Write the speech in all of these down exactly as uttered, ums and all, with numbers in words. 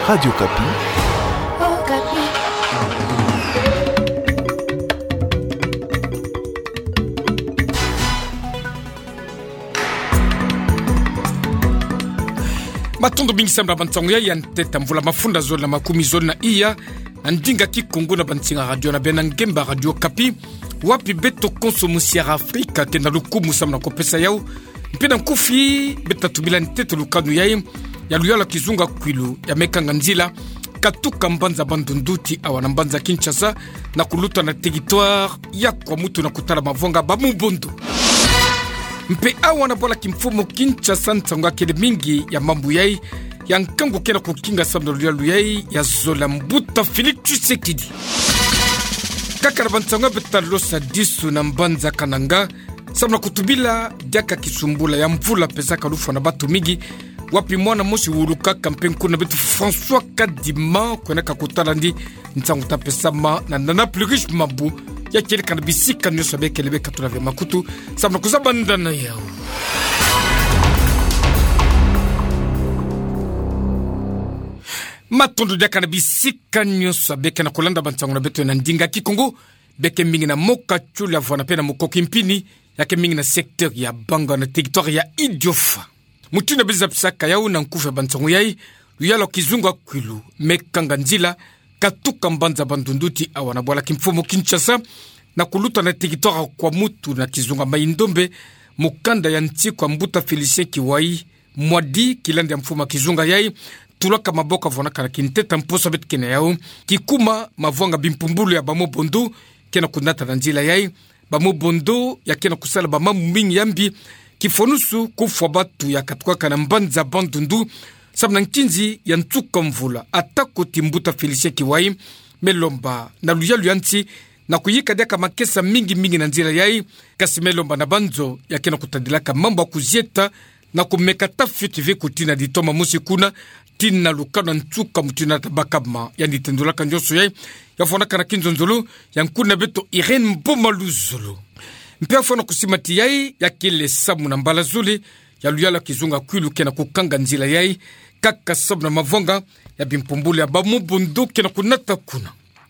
Radio Kapi. Oh, Kapi. Matondo mingi sambla bantango ya yanteta mvula mafunda zone na makumi zone na iya Ndinga Kikongo na bantinga radio na bena ngemba Radio Kapi wapi beto konsomu siara Afrika tena lukumu samna kopesa yao mpena nkufi beta tubila nteto lukanu yae ya luyala kizunga kwilu ya mekanga nzila katuka mbanza bandunduti awana mbanza Kinshasa na kuluta na territoire ya kwa mutu na kutala mavonga bamubondo mpe awana bola kimfumo Kinshasa ntanga kele mingi ya mambu yae ya nkango kena kukinga samna luyalu yae ya zola mbuta Félix Tshisekedi kakara bantanga betalosa disu na mbanza kananga samna kutubila diaka kisumbula ya mvula pesa kalufu na batu mingi wapi mwana mosi wuluka kampen kuna betu François Kadima kwena kakutala ndi ntangu tapesama na nana plus riche mabu ya kele kana bisika nyo sabe kelebe katuna ve makutu samna kuzabanda na yao matondo diaka na bisika nyo sabe kana kulanda bantangu na betu na Ndinga Kikongo beke mingi na moka chula vwana pena mukoki mpini yake mingi na secteur ya Banga na territoire ya Idiofa mutuna biza psaka yao na nkufa bantangu yai luyalo kizunga kwilu mekanga nzila katuka mbanza bandunduti awana bola kimfumo Kinshasa na kuluta na territoire kwa mutu na kizunga maindombe mukanda ya nti kwa mbuta Félicien Kiwai mwadi kilandi ya mfuma kizunga yai tulaka maboka vona kana kinteta mposa bet kene yao kikuma mavonga bimpumbulu ya bamo bondo kena kunata na nzila yai bamo bondo ya kena kusala bama mingi yambi kifonusu kufwa batu ya katukwa kana mbanza bandundu sabna nkinzi ya ntuka mvula atako timbuta Félicien Kiwai melomba na luyalu yanti na kuyika deka makesa mingi mingi na nzila yai kasi melomba na banzo ya kena kutadilaka mambo kuzieta na kumekata fitivi kutina ditoma musi kuna tina lukana ntuka mutina tabakama ya nitendulaka njoso yai ya fona kana kinzonzolo ya nkuna beto Irene Mbomaluzolo mpea fona kusimati yai ya kile samu na mbala zuli ya luyala kizunga kwilu kena kukanga nzila yai kaka sabu na mavonga ya bimpumbuli ya bamubundu kena kunata kuna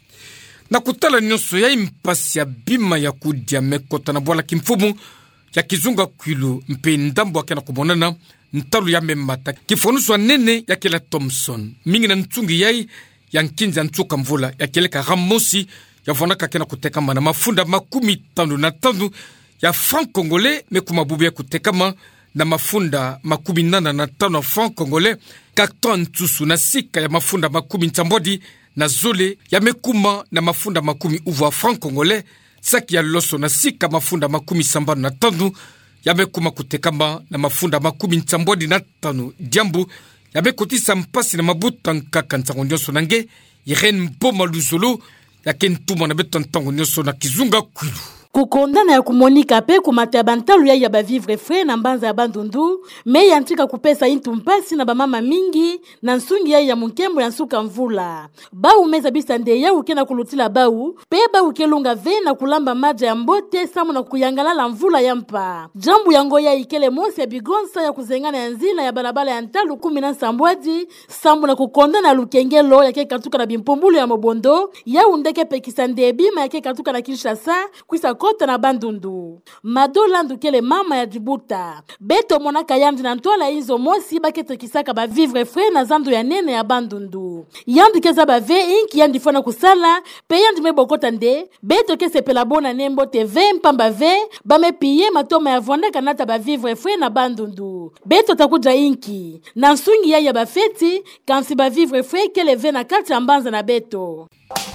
na kutala nyoso yai mpasi ya bima ya kudia mekota na bola kimfumu ya kizunga kwilu mpe ndambo kena kubonana ntalu ya memata kifonuswa nene ya kila Thompson mingi na ntungi yai ya nkinza ntuka mvula ya keleka Ramosi ya vonaka kena kutekama na mafunda makumi tanu na tanu ya franc congolais mekumabubu ya kutekama na mafunda makumi nana na tano franc congolais kakton ntusu na sika ya mafunda makumi ntambodi na zole ya mekuma na mafunda makumi uva franc congolais saki ya loso na sika mafunda makumi sambano na tanu ya mekuma kutekama na mafunda makumi ntambodi na tanu diambu ya mekotisa mpasi na mabuta nkaka ntango nyoso nange Irene Mbomaluzolo ya kentuma na beto ntango nyoso na kizunga kwilu kukondana ya kumonika pe kumata bantalu ya ya ba vivre frais na mbanza ya bandundu me yantika kupesa intu mpasi na bamama mingi na nsungi ya ya munkembo ya nsuka mvula ba umeza bisande ya ukena kulutila bau pe ba ukelunga ve na kulamba maja ya mbote samu na kuyangala la mvula ya mpa jambu yango ya ikele mosi ya bigonsa ya kuzengana ya nzila ya balabala ya ntalu kumi na sambwaji samu na kukondana lukengelo ya kekatuka na bimpumbulu ya mobondo ya undeke pekisande bima ya kekatuka na Kinshasa kwisa kota na bandundu madola ndukele mama ya Dibuta beto monaka yandi na ntola hizo mosi bakete kisaka ba vivre frais na zandu ya nene ya bandundu yandi keza ba ve inki yandi fona kusala pe yandi mebokota nde beto kese pela bona nembo T V mpamba ve ba mepiye matoma ya vonda kanata ba vivre frais na bandundu beto takuja inki na nsungi ya ya ba feti kansi ba vivre frais kele ve na kati ya mbanza na beto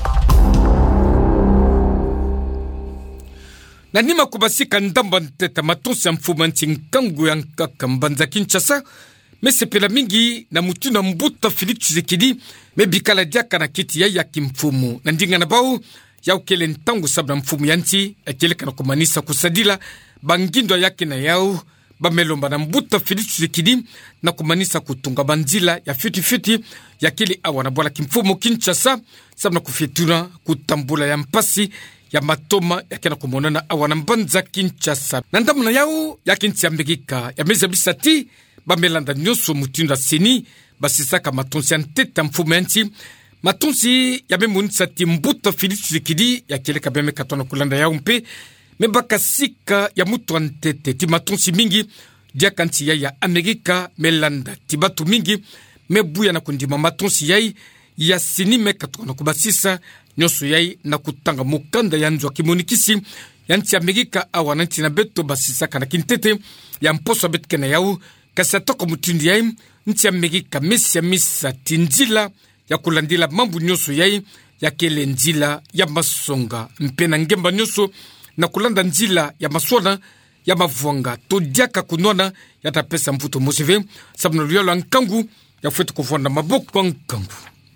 na nima kubasika ndamba nteta matonsi ya mfuma nti nkangu ya nkaka mbanza Kinshasa mese pela mingi na mutuna mbuta Félix Tshisekedi mebikala diaka na kiti ya ya kimfumu na ndinga na bau ya ukele ntangu sabna mfumu yanti akele kana kumanisa kusadila bangindo yake na yao bamelomba na mbuta Félix Tshisekedi na kumanisa kutunga banzila ya fiti fiti ya kili awana bola kimfumu Kinshasa sabna kufituna kutambula ya mpasi ya matoma ya kena kumonana awana mbanza Kinshasa na ndamuna yao ya kinti ya mbegika ya meza bisati bamelanda nyoso mutinda seni basisaka matonsi ya ntete mfumu ya nchi matonsi ya memunisa timbuta Filisu Tshisekedi ya keleka beme katona kulanda ya umpe mebaka sika ya mutu antete ti matonsi mingi diaka nchi ya ya Amerika melanda tibatu mingi mebuya na kundima matonsi yai ya sinime katona kubasisa nyoso yai na kutanga mukanda ya nzwa kimonikisi ya nchi Amerika awa na nchi na beto basisaka na kintete ya mposo betkena yau kasi atoko mutindi yai nchi Amerika mesi ya misa tinjila ya kulandila mambu nyoso yai ya kele njila ya masonga mpena ngemba nyoso na kulanda njila ya maswana ya mavuanga to diaka kunona ya tapesa mputo mosive sabna luyalo nkangu ya fetu kuvonda maboko nkangu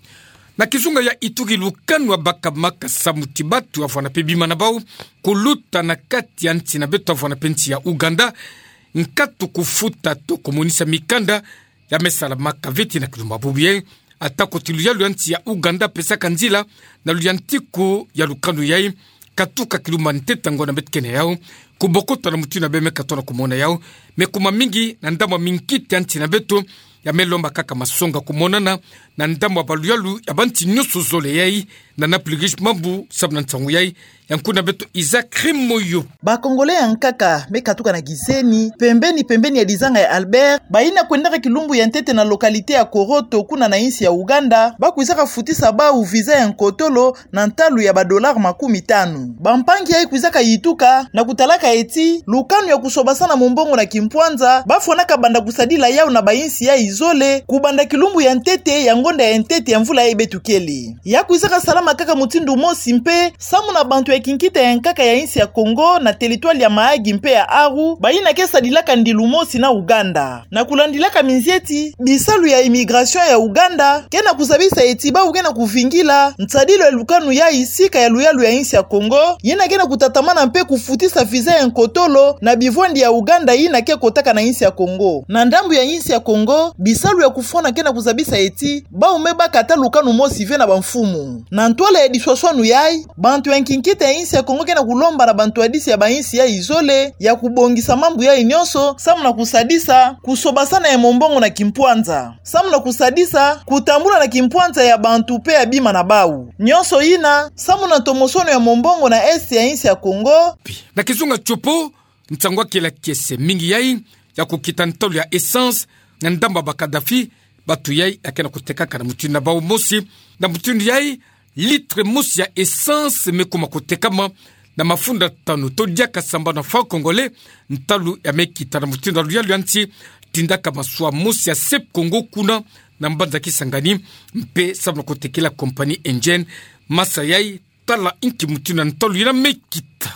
na kizunga ya Ituri lukanu wa baka maka samutibatu afwana pebima na bau kuluta na kati ya nchi na beto afwana penchi ya Uganda nkatu kufuta to komunisa mikanda ya mesala maka veti na kilumba bubie atako tilu ya luyanti ya Uganda pesa kanzila na luyantiku ya lukanu yai katuka kilumba nteta ngona betkene yao kubokota na mutu na beme katona kumona yao mekuma mingi na ndamwa minkiti ya nchi na beto ya melomba kaka masonga kumonana na ndamwa baluyalu ya banti nyoso zole yai na napligish mambu sabna ntangu yai ya nkuna beto Isaac Rimoyo. Bakongole ya nkaka mekatuka na gizeni pembeni pembeni ya dizanga ya Albert baina kwendaka kilumbu ya ntete na lokalite ya Koroto kuna na insi ya Uganda bakuizaka futisa ba uviza ya nkotolo na ntalu ya badolar makumi tanu bampangi ya ikuizaka yituka na kutalaka eti lukanu ya kusobasana mumbongo na kimpwanza bafonaka banda kusadila yao na bainsi ya izole kubanda kilumbu ya ntete ya ngonda ya ntete ya mvula ya ibetukeli ya kuizaka salama kaka mutindu mosi mpe samu na bantu ya kinkita ya nkaka ya insi ya Kongo na teritwali ya Mahagi mpe ya Aru baina kesa dilaka ndilu mosi na Uganda na kulandilaka minzieti bisalu ya immigration ya Uganda kena kusabisa etiba ukena kuvingila ntsadilo ya lukanu ya isika ya luyalu ya insi ya Kongo yena kena kutatamana mpe kufutisa viza ya nkotolo na bivwandi ya Uganda yina ke kotaka na insi ya Kongo na ndambu ya insi ya Kongo bisalu ya kufona kena kusabisa eti ba umeba kata lukanu mosi ve na banfumu na ntwala ya diswaswanu yai bantu ya nkinkita ya insi ya Kongo kena kulomba na bantu ya disi ya bainsi ya izole ya kubongisa mambu ya inyoso samu na kusadisa kusobasana ya mombongo na kimpwanza samu na kusadisa kutambula na kimpwanza ya bantu pe ya bima na bau nyoso ina samu na tomosono ya mombongo na esi ya insi ya Kongo na kizunga chopo ntangwa kila kiese mingi yai ya kukita ntolu ya essence na ndamba bakadafi batu yai ya kena kutekaka na mutuni na bau mosi na mutuni yai litre mosi ya essence mekuma kutekama na mafunda tano to diaka samba na fa Kongole ntalu ya mekita na mutuni na luyalu yanti tindaka maswa mosi ya sep Kongo kuna na mbanza kisangani mpe sabna kutekela kompani engine masa yai tala inki mutuni na ntalu yana mekita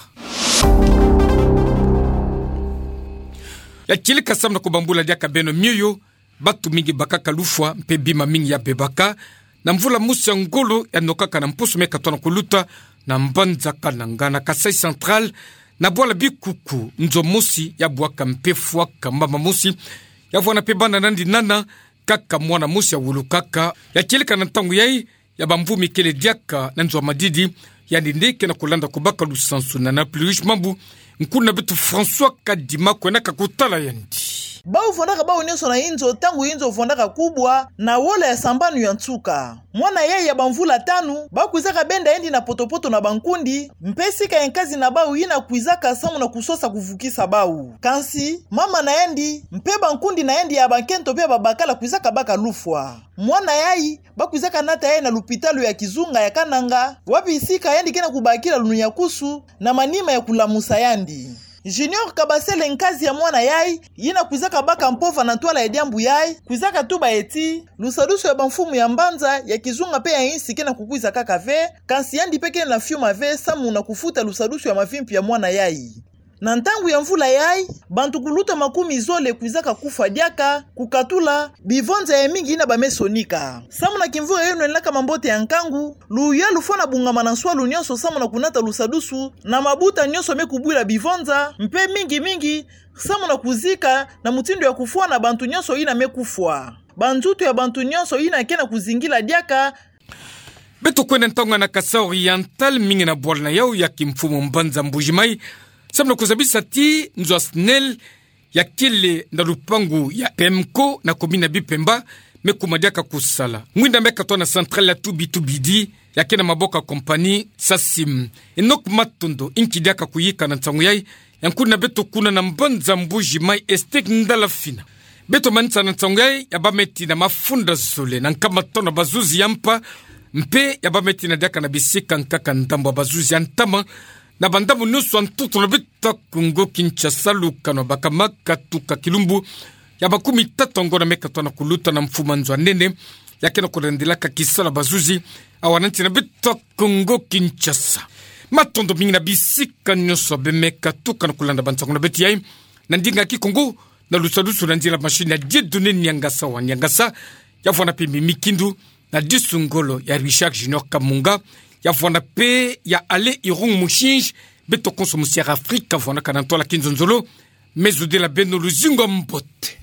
ya kilika samna kubambula diaka beno miyo batu mingi bakaka lufwa mpe bima mingi ya bebaka na mvula musi ya ngolo ya nokaka na mpusu meka tona kuluta na mbanza kanangana Kasai Central na bwala bikuku nzo musi ya buwaka mpe fuaka mbama musi ya vwana pe banda nandi nana kaka mwana musi ya wulu kaka ya kilika na ntangu yai ya bambu mikele diaka na nzo madidi ya ndeke na kulanda kubaka lusansu na na pluish mambu nkuna bitu François Kadima kwena kakutala yandi ba uvondaka ba unyoso na inzo tangu inzo uvondaka kubwa na wola ya sambanu ya ntsuka mwana yeye ya bamvula tanu ba kuizaka benda endi na potopoto na bankundi mpesika enkazi na bau yina kuizaka samu na kusosa kuvukisa bau kansi mama na endi mpe bankundi na endi ya bankento pia babakala kuizaka baka lufwa mwana yai ba kuizaka nata yai na lupitalu ya kizunga ya Kananga wapi isika endi kena kubakila lunya kusu na manima ya kulamusa yandi Junior Kabasele nkazi ya mwana yai yina kuizaka baka mpova na ntwala ya diambu yai kuizaka tuba eti lusadusu ya banfumu ya mbanza ya kizunga pe ya insi kena kukuiza kaka ve kansi yandi peke na fiuma ve samu na kufuta lusadusu ya mavimpi ya mwana yai na ntangu ya mvula yai bantu kuluta makumi zole kuizaka kufa diaka kukatula bivonza ya mingi ina bamesonika samu na kimvura yenu enlaka mambote ya nkangu luya lufona bungama na nswalu nyoso samu na kunata lusadusu na mabuta nyoso mekubwila bivonza mpe mingi mingi samu na kuzika na mutindo ya kufua na bantu nyoso ina mekufua bantutu ya bantu nyoso ina kena kuzingila diaka beto kwene ntonga na Kasa Oriental mingi na bwala na yao ya kimfumu mbanza mbujimai samna kuzabisa ti nzo snel ya kile na lupangu ya Pemko na komina Bipemba mekumadiaka kusala ngwinda meka to na centrale ya tubi tubidi yake na maboka kompani sasim enok matondo inkidiaka kuyika na ntango yai yankuna beto kuna na mbanza mbuji mai estek ndala fina beto manisa na ntango yai yabameti na mafunda zole na nkama tona bazuzi yampa mpe yabameti na diaka na bisika nkaka ndambo bazuzi yantama na bandamu nusu antutu na bita kungo Kinshasa lukano bakamaka tuka kilumbu ya bakumi tatongo na meka tona kuluta na mfuma nzwa nene yake na kurendelaka kisala bazuzi awananti na bita kungo Kinshasa matondo mingi na bisika nyoso bemeka tuka na kulanda bantango na beti yai na ndinga kikungu na lusalusu na njila mashini ya jedune nyangasa wa nyangasa ya vwana pimi mikindu na disungolo ya Richard Junior Kamunga ya vwana pe ya Ale Irung Mushinj beto konsomusi ya Afrika vwana kanantola kinzonzolo mezude la beno luzingo mbote.